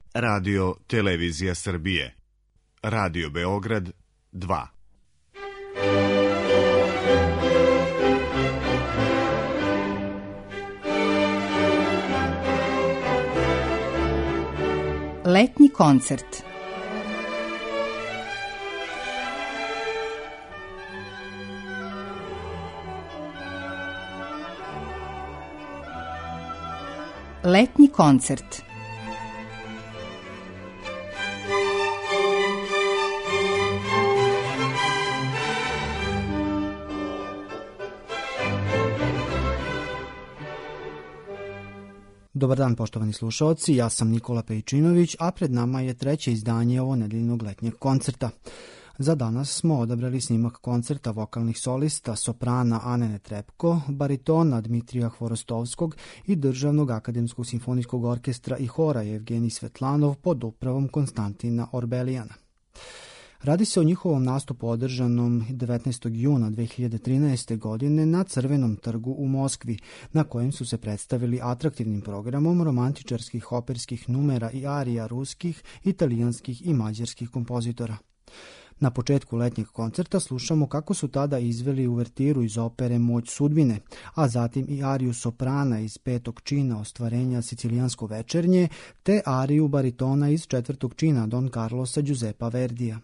Radio Televizija Srbije. Radio Beograd 2. Letnji koncert. Letnji koncert. Dobar dan, poštovani slušaoci, ja sam Nikola Pejčinović, a pred nama je treće izdanje ovo nedeljnog letnjeg koncerta. Za danas smo odabrali snimak koncerta vokalnih solista soprana Ane Netrepko, baritona Dmitrija Hvorostovskog i Državnog akademskog simfonijskog orkestra i hora Evgenij Svetlanov pod upravom Konstantina Orbelijana. Radi se o njihovom nastupu održanom 19. juna 2013. godine na Crvenom trgu u Moskvi, na kojem su se predstavili atraktivnim programom romantičarskih operskih numera i arija ruskih, italijanskih i mađarskih kompozitora. Na početku letnjeg koncerta slušamo kako su tada izveli uvertiru iz opere Moć sudbine, a zatim i ariju soprana iz 5. čina ostvarenja Sicilijansko večernje, te ariju baritona iz 4. čina Don Carlosa Giuseppa Verdija.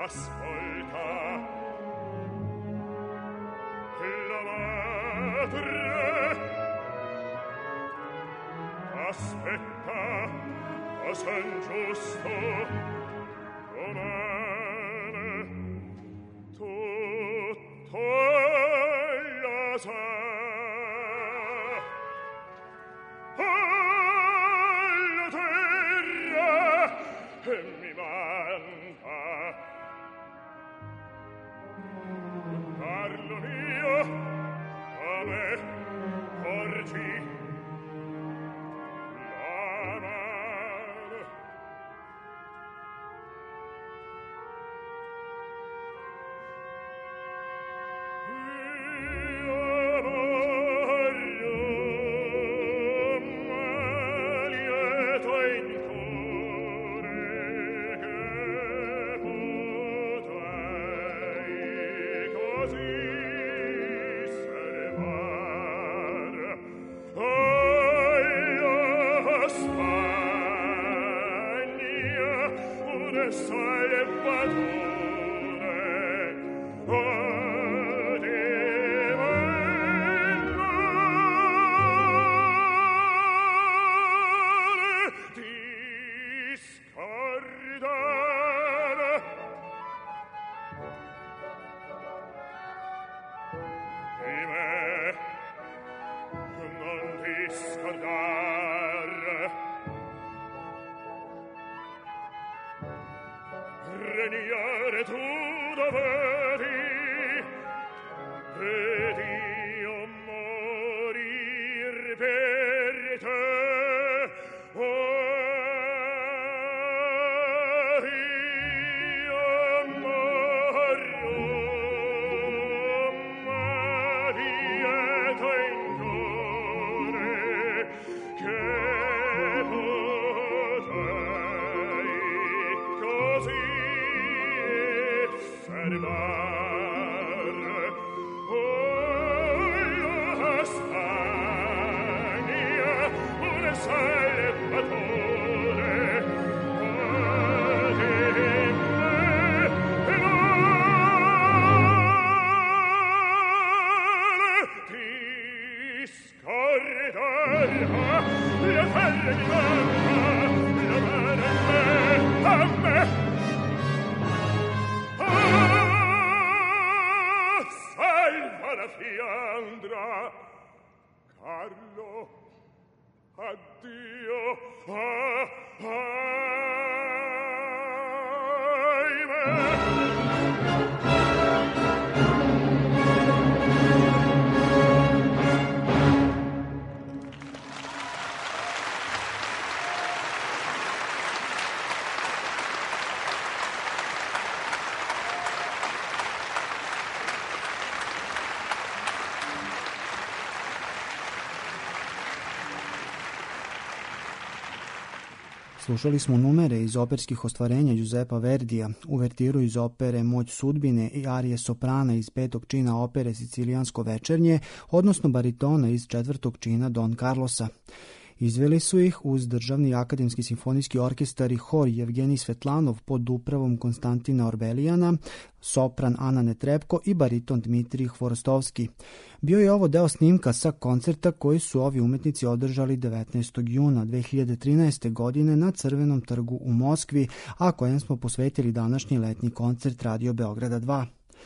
Slušali smo numere iz operskih ostvarenja Giuseppa Verdija, uvertiru iz opere Moć sudbine i arije soprana iz 5. čina opere Sicilijansko večernje, odnosno baritona iz 4. čina Don Carlosa. Izveli su ih uz Državni akademski simfonijski orkestar i hor Jevgenij Svetlanov pod upravom Konstantina Orbelijana, sopran Ana Netrebko i bariton Dmitrij Hvorostovski. Bio je ovo deo snimka sa koncerta koji su ovi umetnici održali 19. juna 2013. godine na Crvenom trgu u Moskvi, a kojem smo posvetili današnji letnji koncert Radio Beograda 2.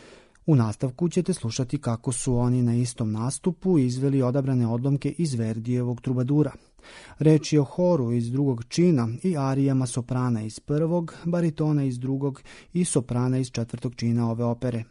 U nastavku ćete slušati kako su oni na istom nastupu izveli odabrane odlomke iz Verdijevog Trubadura. Reč je o horu iz 2. čina i arijama soprana iz 1., baritona iz 2. i soprana iz 4. čina ove opere.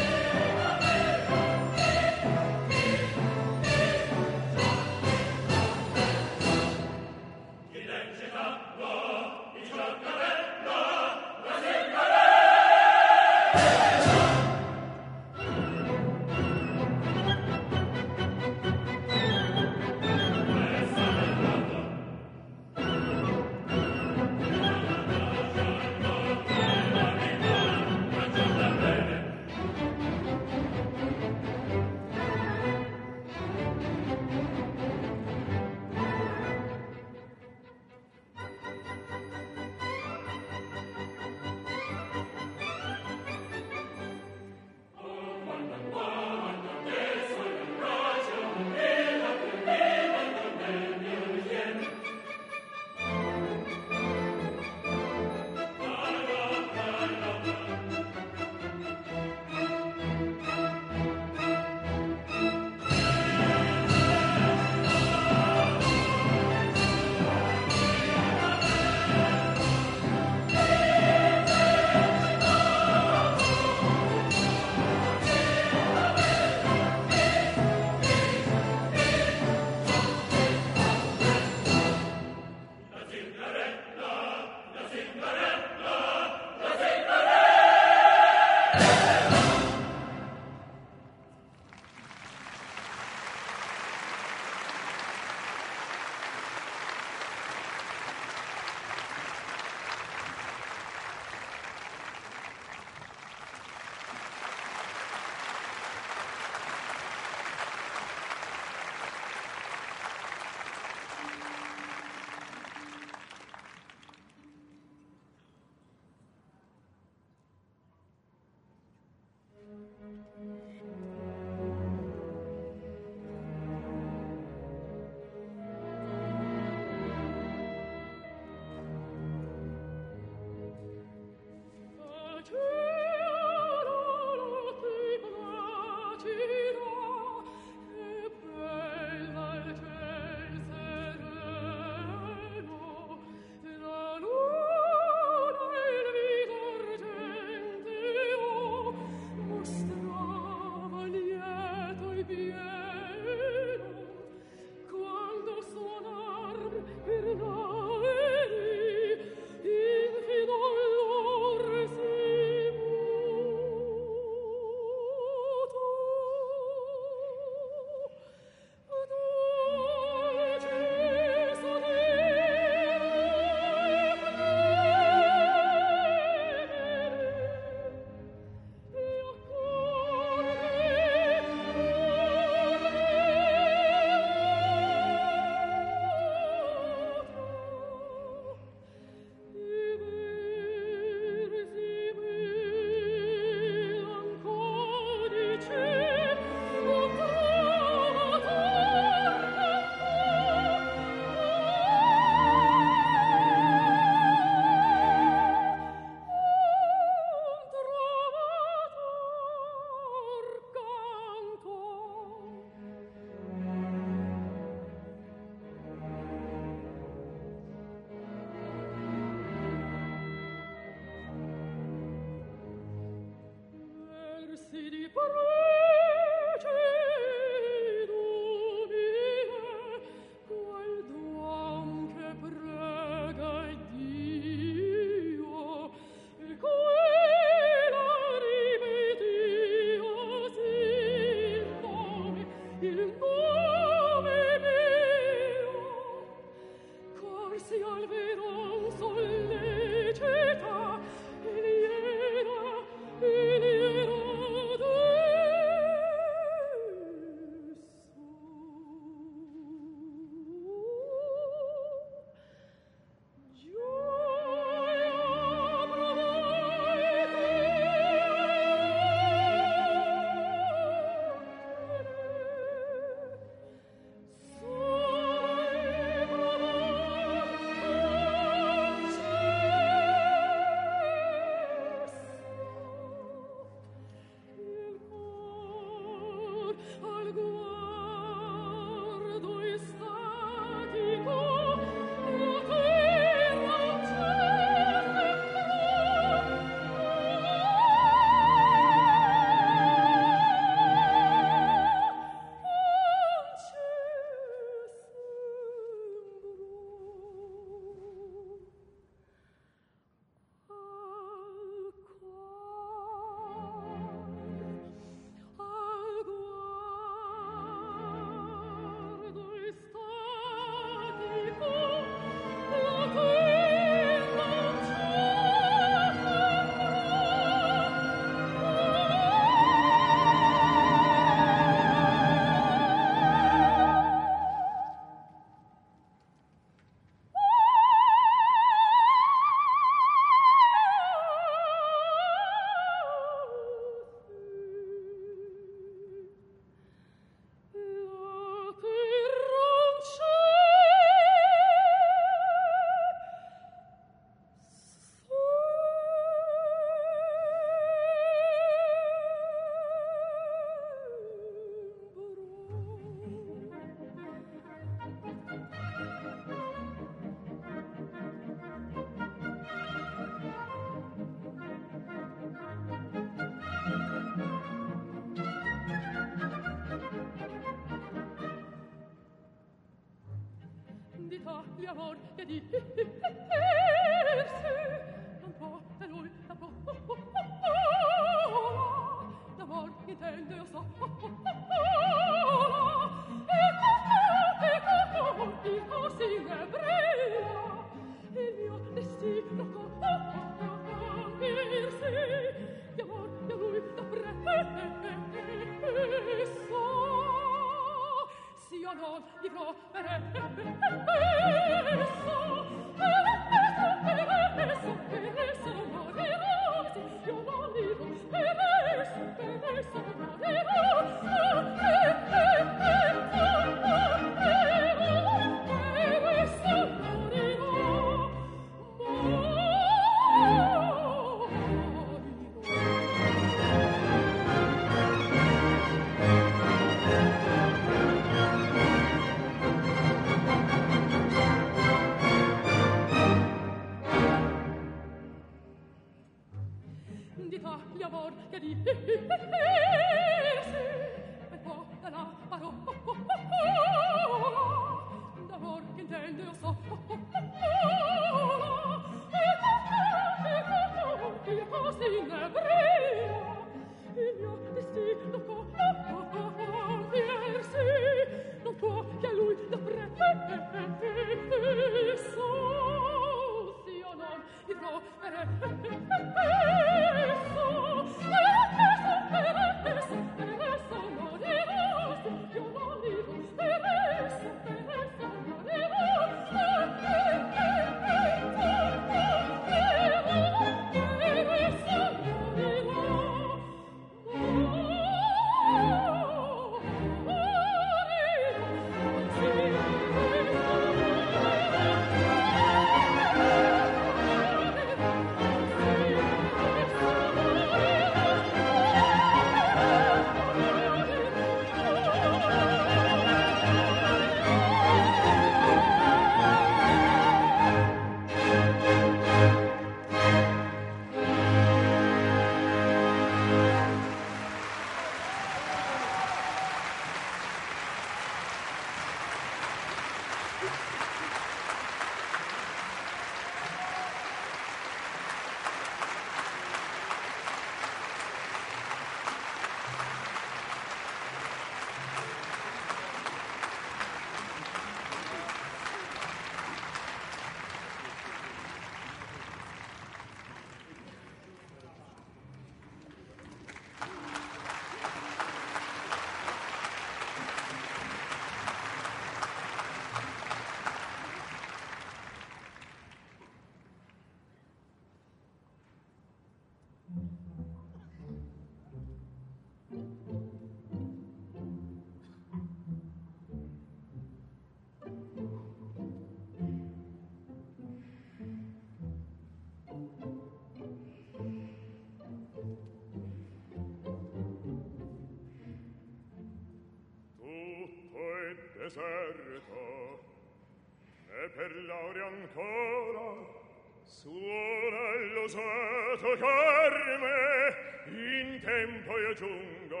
per laurea ancora suona l'usato carme in tempo io giungo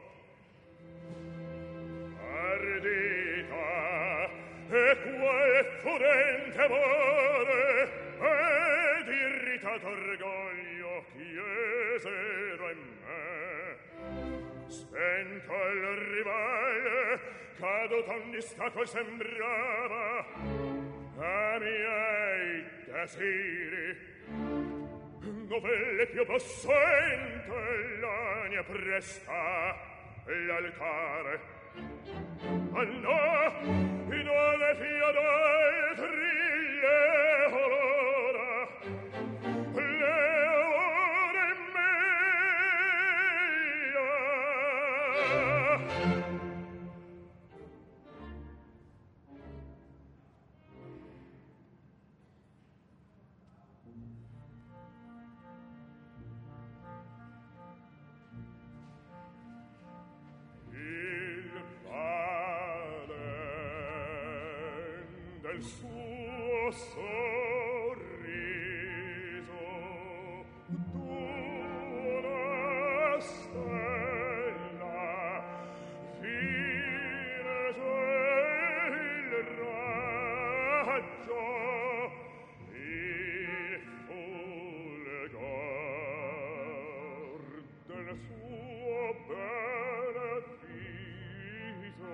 ardita e qual furente amore ed irritato orgoglio chiesero in me spento il rivale caduto ogni stato sembrava a miei desiri novelle più possente l'ania presta l'altare ma no in ole fiadaltri le ora il suo sorriso d'una stella fine il raggio il fulgor del suo beneficio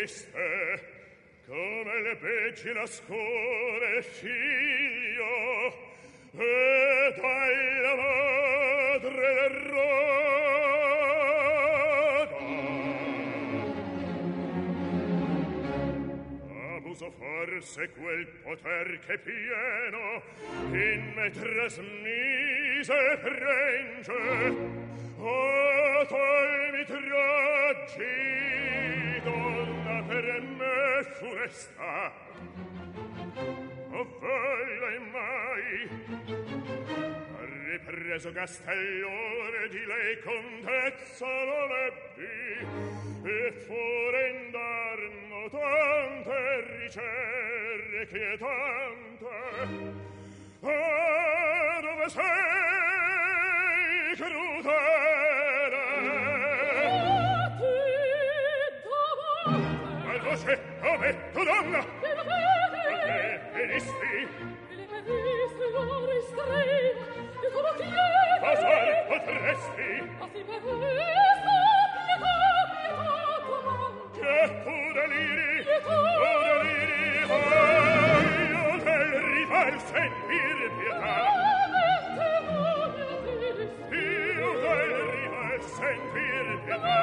triste, come le peci nascone il figlio, e dalla madre l'errata. Abuso forse quel poter che pieno in me trasmise prenge, o toi mi traggi, donna per me funesta. O velle mai ripreso Castellone di lei contezza non ebbi, e fuori indarno tante ricerche chietante. Ah, dove sei, crudele? Al voce, come tu donna? Perché venisti? Lo ristrevo, e tu lo chiedi. Pasar potresti? Ma si permesso, pietà, Che tu deliri? Pietà. Tu deliri? Io del rifar sentir pietà. Io del rifar sentir pietà.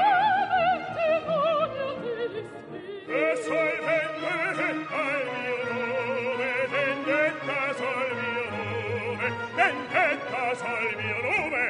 E solvente al mio nome, vendetta sol mio nome, vendetta sol mio nome.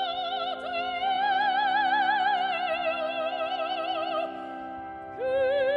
Che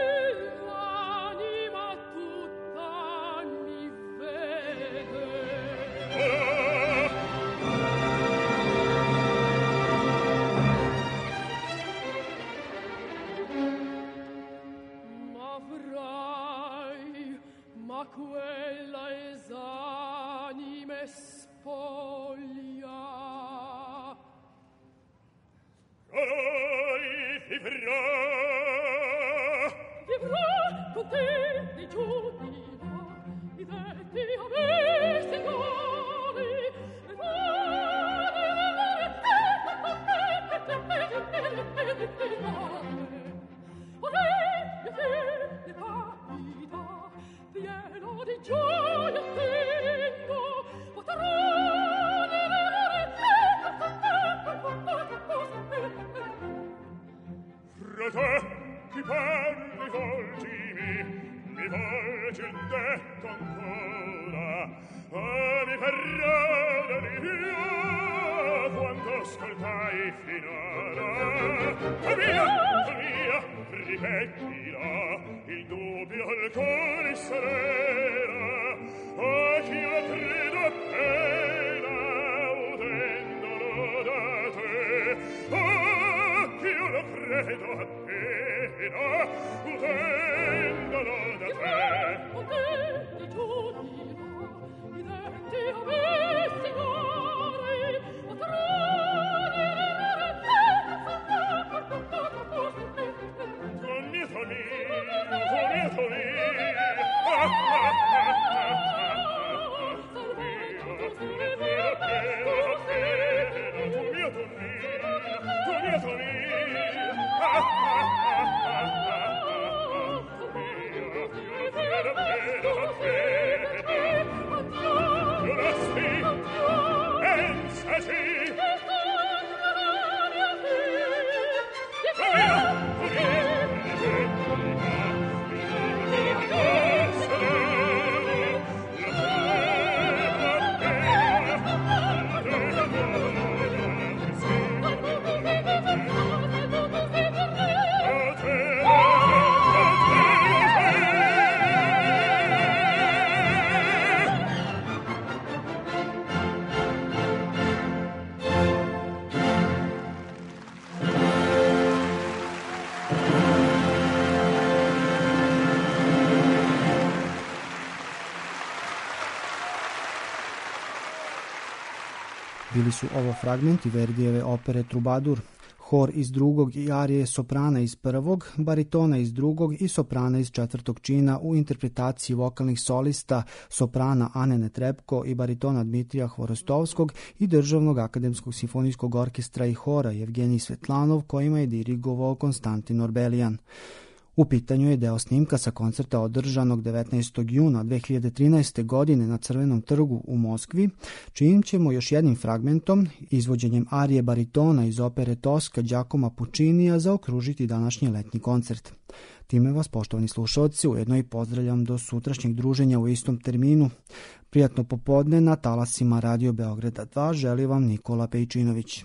Bili su ovo fragmenti Verdijeve opere Trubadur, hor iz drugog i arije soprana iz prvog, baritona iz drugog i soprana iz četvrtog čina u interpretaciji vokalnih solista soprana Ane Netrebko i baritona Dmitrija Hvorostovskog i Državnog akademskog simfonijskog orkestra i hora Evgenij Svetlanov, kojima je dirigovao Konstantin Orbelijan. U pitanju je deo snimka sa koncerta održanog 19. juna 2013. godine na Crvenom trgu u Moskvi, čijim ćemo još jednim fragmentom, izvođenjem arije baritona iz opere Toska Giacomo Puccinija, zaokružiti današnji letnji koncert. Time vas, poštovani slušalci, ujedno i pozdravljam do sutrašnjeg druženja u istom terminu. Prijatno popodne na talasima Radio Beograda 2 želi vam Nikola Pejčinović.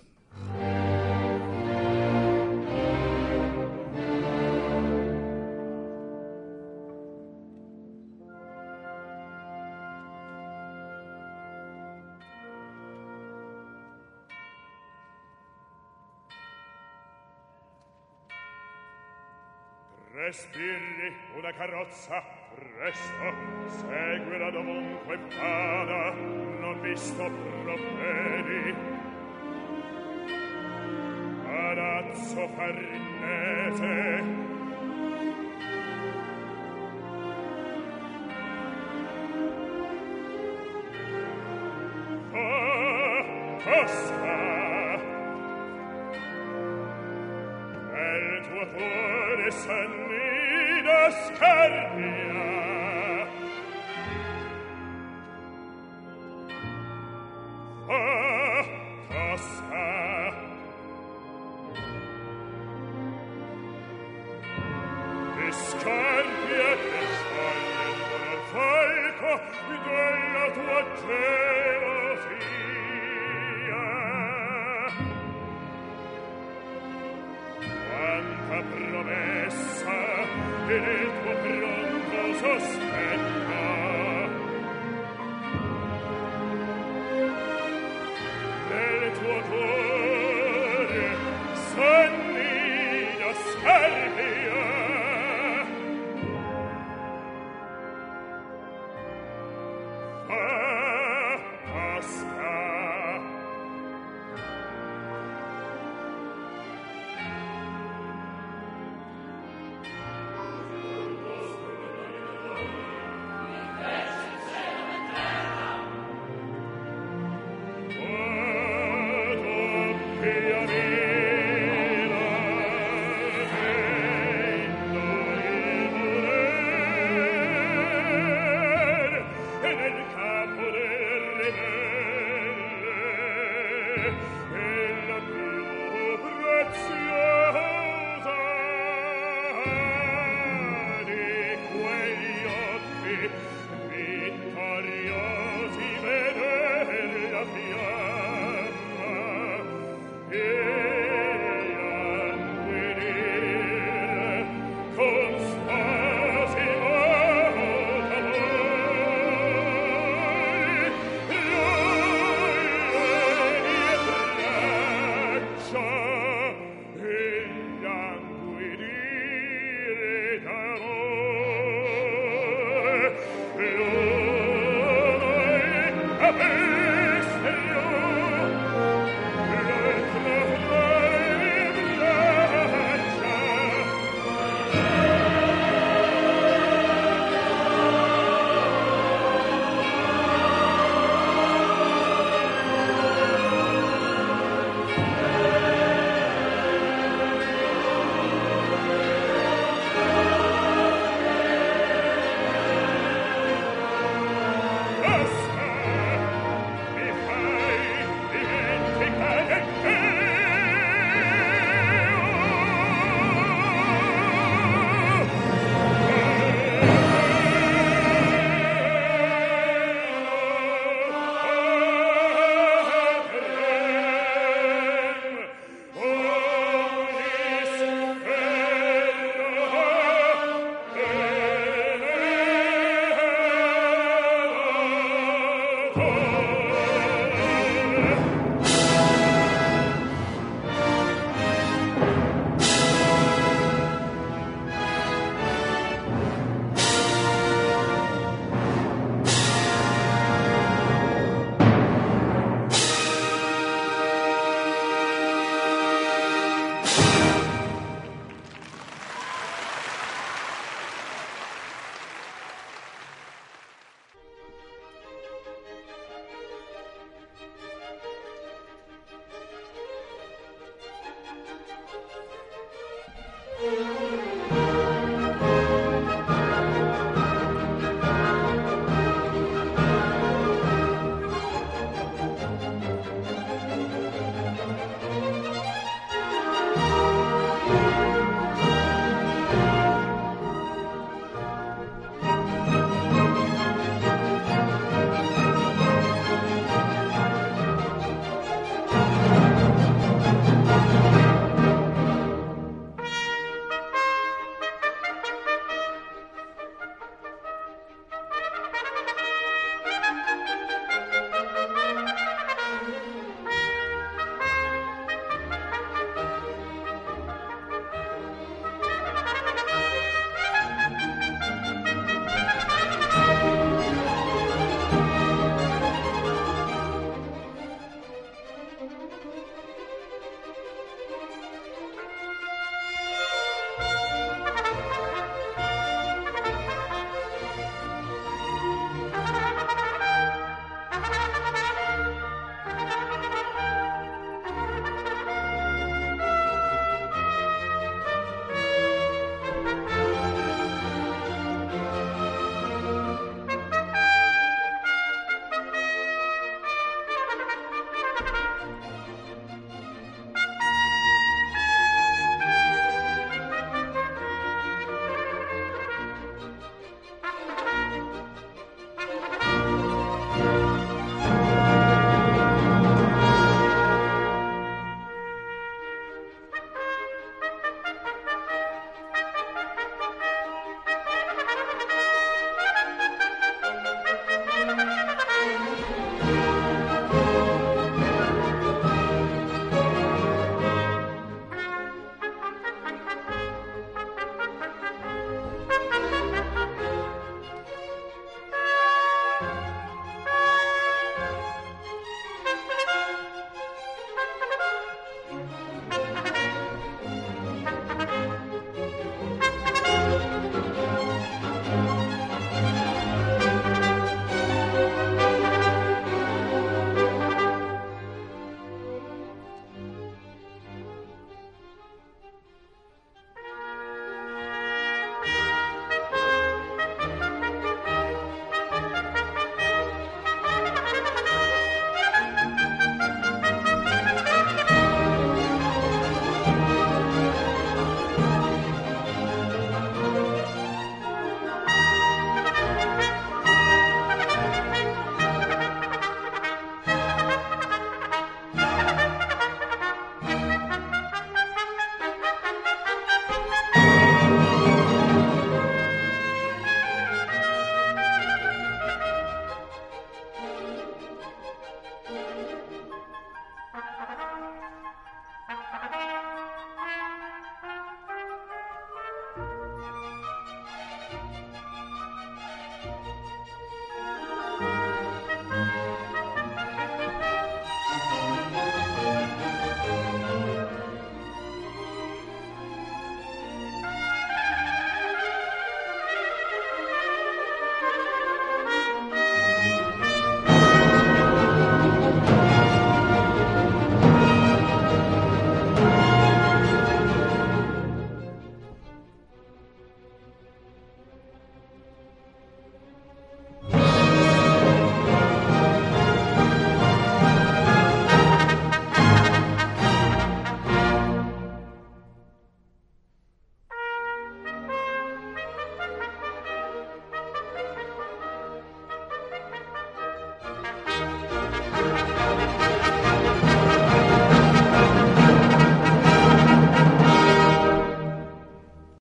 Respirri una carrozza, presto, seguila dovunque vada, non visto provvedi. Palazzo Farnese, Tosca, nel tuo cuore s'annida Scarpia. Tosca, e Scarpia che scioglie al falco della tua gelosia. Quanta promessa e nel tuo pronto sospetto, nel tuo cuore s'annida Scarpia. Thank you.